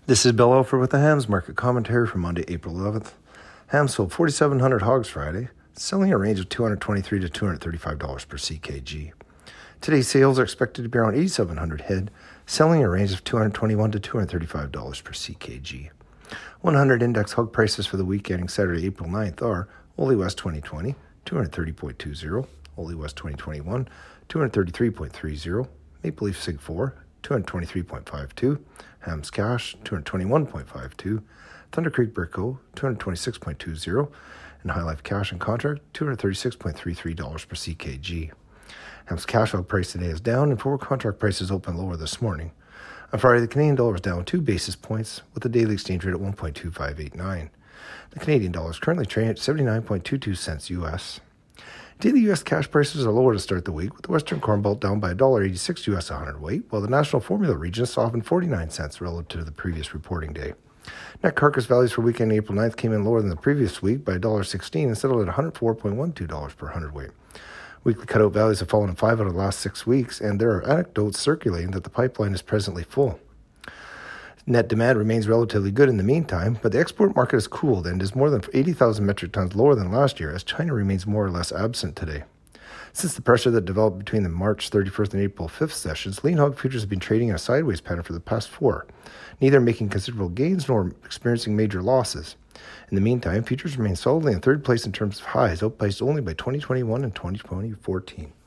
This is Bill Alford with the Hams Market Commentary for Monday, April 11th. Hams sold 4,700 hogs Friday, selling a range of $223 to $235 per CKG. Today's sales are expected to be around 8,700 head, selling a range of $221 to $235 per CKG. 100 index hog prices for the week ending Saturday, April 9th are Ole West 2020, 230.20, Ole West 2021, 233.30, Maple Leaf Sig 4, 223.52, Hams Cash, 221.52, Thunder Creek Brico, 226.20, and High Life Cash and Contract, $236.33 per CKG. Hams Cash hog price today is down, and forward contract prices open lower this morning. On Friday, the Canadian dollar is down 2 basis points, with the daily exchange rate at 1.2589. The Canadian dollar is currently trading at 79.22 cents U.S. Daily U.S. cash prices are lower to start the week, with the Western Corn Belt down by $1.86 U.S. a hundredweight, while the National Formula region softened 49 cents relative to the previous reporting day. Net carcass values for weekend April 9th came in lower than the previous week by $1.16 and settled at $104.12 per hundredweight. Weekly cutout values have fallen in 5 out of the last 6 weeks, and there are anecdotes circulating that the pipeline is presently full. Net demand remains relatively good in the meantime, but the export market has cooled and is more than 80,000 metric tons lower than last year, as China remains more or less absent today. Since the pressure that developed between the March 31st and April 5th sessions, lean hog futures have been trading in a sideways pattern for the past 4, neither making considerable gains nor experiencing major losses. In the meantime, futures remain solidly in third place in terms of highs, outpaced only by 2021 and 2014.